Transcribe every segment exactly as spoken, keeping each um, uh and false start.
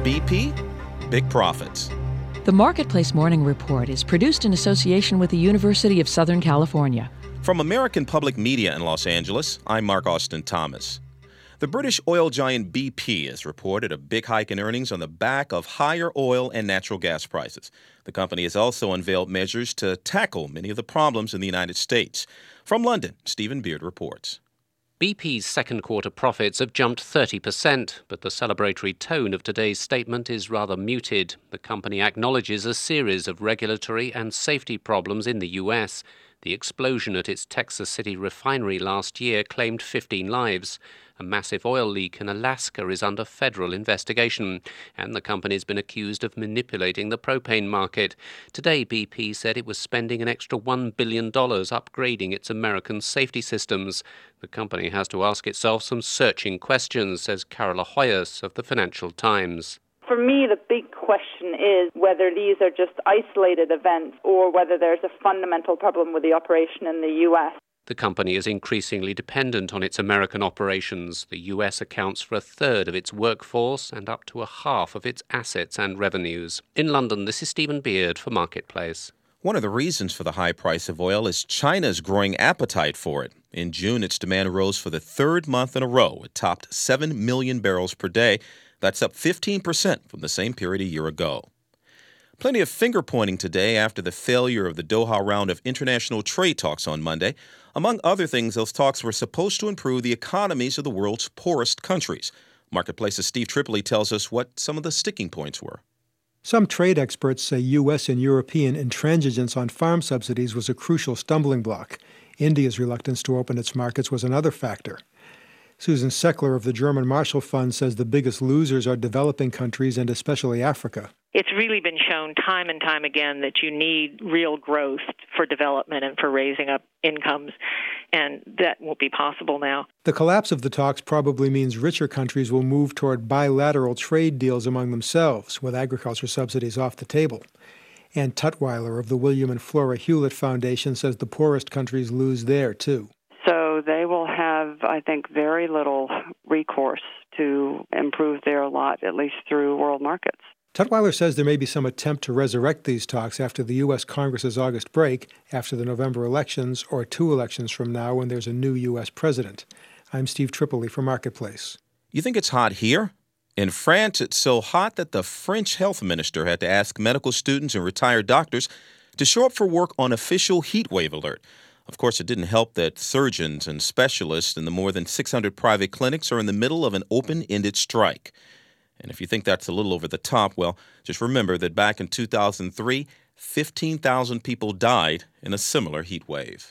B P, big profits. The Marketplace Morning Report is produced in association with the University of Southern California. From American Public Media in Los Angeles, I'm Mark Austin Thomas. The British oil giant B P has reported a big hike in earnings on the back of higher oil and natural gas prices. The company has also unveiled measures to tackle many of the problems in the United States. From London, Stephen Beard reports. B P's second quarter profits have jumped thirty percent, but the celebratory tone of today's statement is rather muted. The company acknowledges a series of regulatory and safety problems in the U S. The explosion at its Texas City refinery last year claimed fifteen lives. A massive oil leak in Alaska is under federal investigation, and the company's been accused of manipulating the propane market. Today, B P said it was spending an extra one billion dollars upgrading its American safety systems. The company has to ask itself some searching questions, says Carola Hoyos of the Financial Times. For me, the big question is whether these are just isolated events or whether there's a fundamental problem with the operation in the U S. The company is increasingly dependent on its American operations. The U S accounts for a third of its workforce and up to a half of its assets and revenues. In London, this is Stephen Beard for Marketplace. One of the reasons for the high price of oil is China's growing appetite for it. In June, its demand rose for the third month in a row. It topped seven million barrels per day. That's up fifteen percent from the same period a year ago. Plenty of finger-pointing today after the failure of the Doha round of international trade talks on Monday. Among other things, those talks were supposed to improve the economies of the world's poorest countries. Marketplace's Steve Tripoli tells us what some of the sticking points were. Some trade experts say U S and European intransigence on farm subsidies was a crucial stumbling block. India's reluctance to open its markets was another factor. Susan Seckler of the German Marshall Fund says the biggest losers are developing countries and especially Africa. It's really been shown time and time again that you need real growth for development and for raising up incomes, and that won't be possible now. The collapse of the talks probably means richer countries will move toward bilateral trade deals among themselves, with agriculture subsidies off the table. Ann Tutwiler of the William and Flora Hewlett Foundation says the poorest countries lose there, too. So they will have, I think, very little recourse to improve their lot, at least through world markets. Tutwiler says there may be some attempt to resurrect these talks after the U S Congress's August break, after the November elections, or two elections from now when there's a new U S president. I'm Steve Tripoli for Marketplace. You think it's hot here? In France, it's so hot that the French health minister had to ask medical students and retired doctors to show up for work on official heat wave alert. Of course, it didn't help that surgeons and specialists in the more than six hundred private clinics are in the middle of an open-ended strike. And if you think that's a little over the top, well, just remember that back in two thousand three, fifteen thousand people died in a similar heat wave.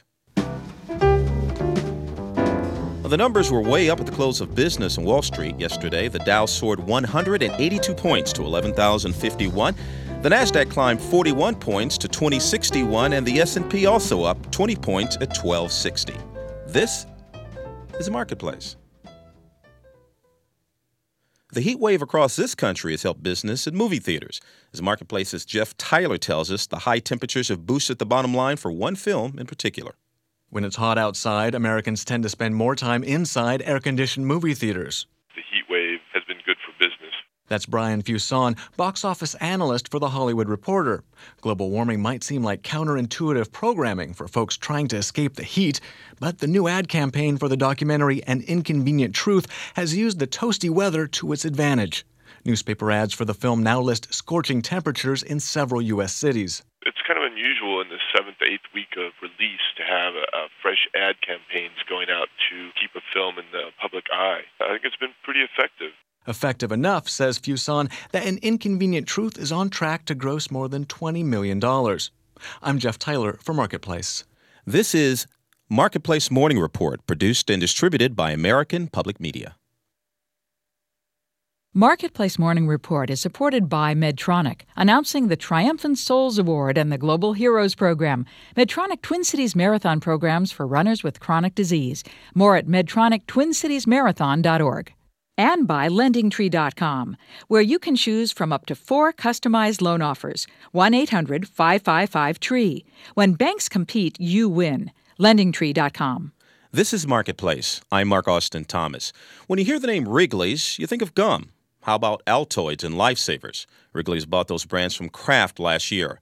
Well, the numbers were way up at the close of business on Wall Street yesterday. The Dow soared one hundred eighty-two points to eleven thousand fifty-one. The Nasdaq climbed forty-one points to twenty sixty-one, and the S and P also up twenty points at twelve sixty. This is a Marketplace. The heat wave across this country has helped business at movie theaters. As Marketplace's Jeff Tyler tells us, the high temperatures have boosted the bottom line for one film in particular. When it's hot outside, Americans tend to spend more time inside air-conditioned movie theaters. The heat wave has been good for business. That's Brian Fuson, box office analyst for The Hollywood Reporter. Global warming might seem like counterintuitive programming for folks trying to escape the heat, but the new ad campaign for the documentary An Inconvenient Truth has used the toasty weather to its advantage. Newspaper ads for the film now list scorching temperatures in several U S cities. It's kind of unusual in the seventh to eighth week of release to have a, a fresh ad campaigns going out to keep a film in the public eye. I think it's been pretty effective. Effective enough, says Fuson, that An Inconvenient Truth is on track to gross more than twenty million dollars. I'm Jeff Tyler for Marketplace. This is Marketplace Morning Report, produced and distributed by American Public Media. Marketplace Morning Report is supported by Medtronic, announcing the Triumphant Souls Award and the Global Heroes Program. Medtronic Twin Cities Marathon programs for runners with chronic disease. More at medtronic twin cities marathon dot org. And by lending tree dot com, where you can choose from up to four customized loan offers. one eight hundred five five five tree. When banks compete, you win. lending tree dot com. This is Marketplace. I'm Mark Austin Thomas. When you hear the name Wrigley's, you think of gum. How about Altoids and Lifesavers? Wrigley's bought those brands from Kraft last year.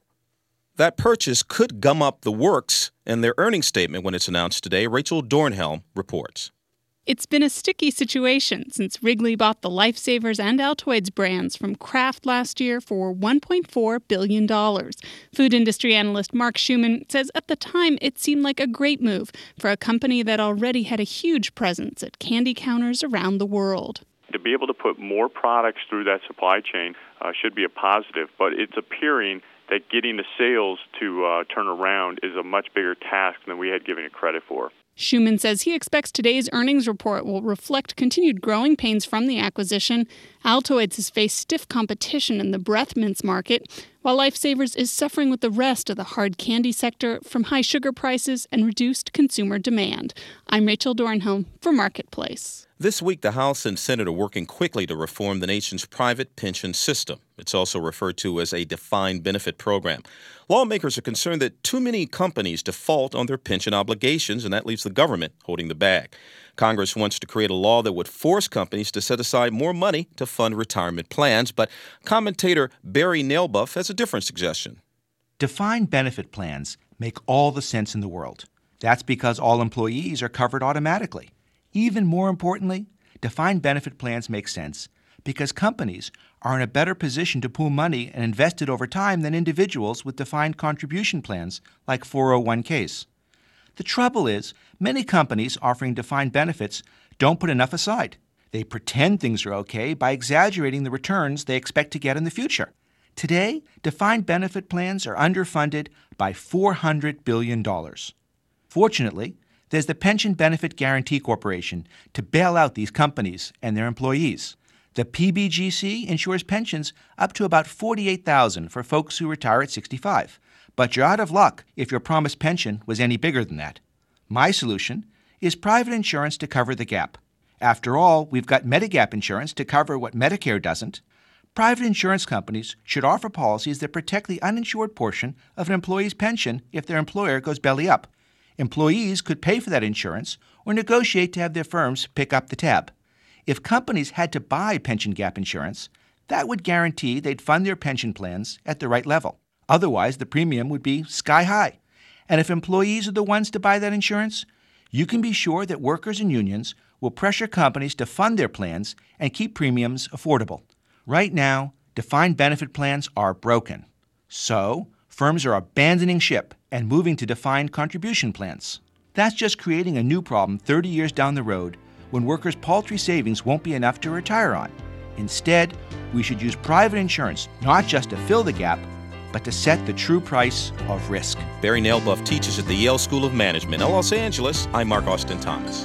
That purchase could gum up the works in their earnings statement when it's announced today. Rachel Dornhelm reports. It's been a sticky situation since Wrigley bought the Lifesavers and Altoids brands from Kraft last year for one point four billion dollars. Food industry analyst Mark Schumann says at the time it seemed like a great move for a company that already had a huge presence at candy counters around the world. To be able to put more products through that supply chain uh, should be a positive, but it's appearing that getting the sales to uh, turn around is a much bigger task than we had given it credit for. Schumann says he expects today's earnings report will reflect continued growing pains from the acquisition. Altoids has faced stiff competition in the breath mints market, while Lifesavers is suffering with the rest of the hard candy sector from high sugar prices and reduced consumer demand. I'm Rachel Dornhelm for Marketplace. This week, the House and Senate are working quickly to reform the nation's private pension system. It's also referred to as a defined benefit program. Lawmakers are concerned that too many companies default on their pension obligations, and that leaves the government holding the bag. Congress wants to create a law that would force companies to set aside more money to fund retirement plans, but commentator Barry Nailbuff has a different suggestion. Defined benefit plans make all the sense in the world. That's because all employees are covered automatically. Even more importantly, defined benefit plans make sense because companies are in a better position to pool money and invest it over time than individuals with defined contribution plans like four oh one k's. The trouble is, many companies offering defined benefits don't put enough aside. They pretend things are okay by exaggerating the returns they expect to get in the future. Today, defined benefit plans are underfunded by four hundred billion dollars. Fortunately, there's the Pension Benefit Guaranty Corporation to bail out these companies and their employees. The P B G C insures pensions up to about forty-eight thousand dollars for folks who retire at sixty-five. But you're out of luck if your promised pension was any bigger than that. My solution is private insurance to cover the gap. After all, we've got Medigap insurance to cover what Medicare doesn't. Private insurance companies should offer policies that protect the uninsured portion of an employee's pension if their employer goes belly up. Employees could pay for that insurance or negotiate to have their firms pick up the tab. If companies had to buy pension gap insurance, that would guarantee they'd fund their pension plans at the right level. Otherwise, the premium would be sky high. And if employees are the ones to buy that insurance, you can be sure that workers and unions will pressure companies to fund their plans and keep premiums affordable. Right now, defined benefit plans are broken. So, firms are abandoning ship and moving to defined contribution plans. That's just creating a new problem thirty years down the road when workers' paltry savings won't be enough to retire on. Instead, we should use private insurance not just to fill the gap, but to set the true price of risk. Barry Nailbuff teaches at the Yale School of Management in Los Angeles. I'm Mark Austin Thomas.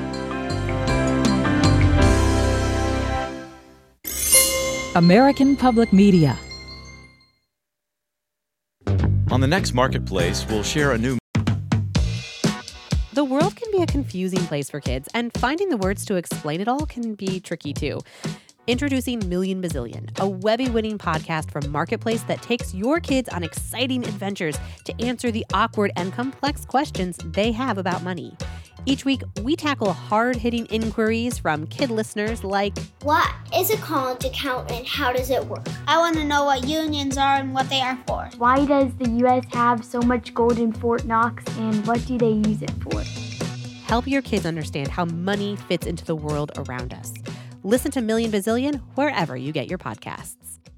American Public Media. On the next Marketplace, we'll share a new... The world can be a confusing place for kids, and finding the words to explain it all can be tricky too. Introducing Million Bazillion, a Webby-winning podcast from Marketplace that takes your kids on exciting adventures to answer the awkward and complex questions they have about money. Each week, we tackle hard-hitting inquiries from kid listeners like, what is a college account and how does it work? I want to know what unions are and what they are for. Why does the U S have so much gold in Fort Knox and what do they use it for? Help your kids understand how money fits into the world around us. Listen to Million Bazillion wherever you get your podcasts.